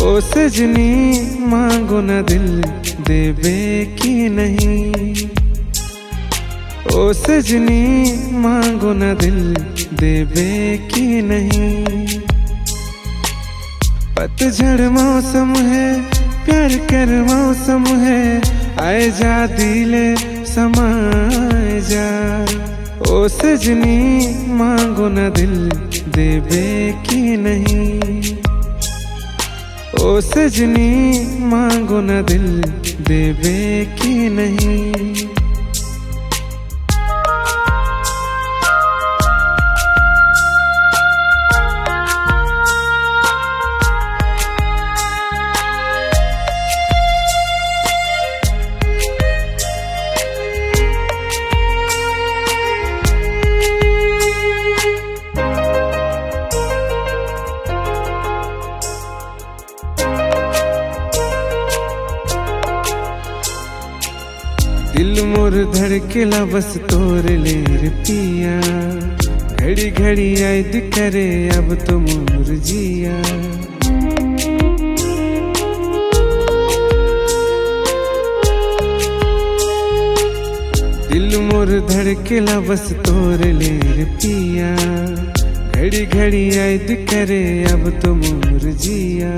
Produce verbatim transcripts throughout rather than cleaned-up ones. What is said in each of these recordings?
ओ सजनी मांगो न दिल देबे की नहीं। ओ सजनी मांगो न दिल देबे की नहीं। पतझड़ मौसम है प्यार कर मौसम है, आए जा दिले समाए जा। ओ सजनी मांगो न दिल देबे की नहीं। ओ सजनी मांगो न दिल देबे की नहीं। दिल मोर धड़केला बस तोर लेर पिया, घड़ी घड़ी याद करे अब तो मोर जिया। दिल मोर धड़केला बस तोर लेर पिया, घड़ी घड़ी याद करे अब तो मोर जिया।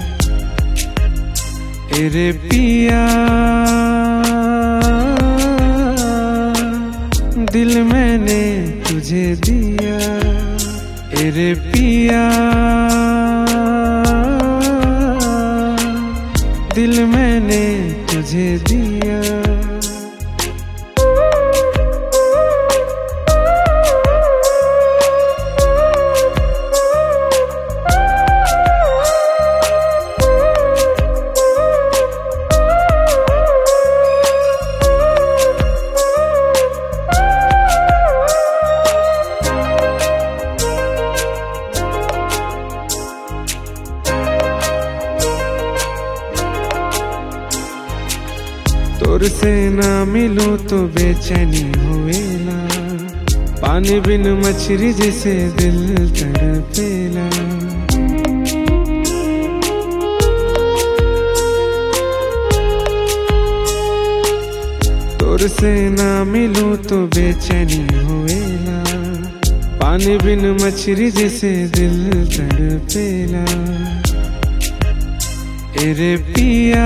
एरे पिया दिल मैंने तुझे दिया, एरे पिया दिल मैंने तुझे दिया। तोर से ना मिलूं तो बेचैनी होवेला, पानी बिन मछली जैसे दिल तड़पेला। तोर से ना मिलूं तो बेचैनी होवेला, पानी बिन मछली जैसे दिल तड़पेला। एरे पिया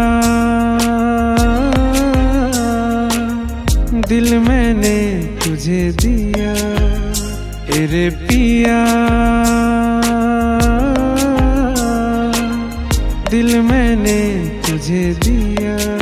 दिल मैंने तुझे दिया, एरे पिया दिल मैंने तुझे दिया।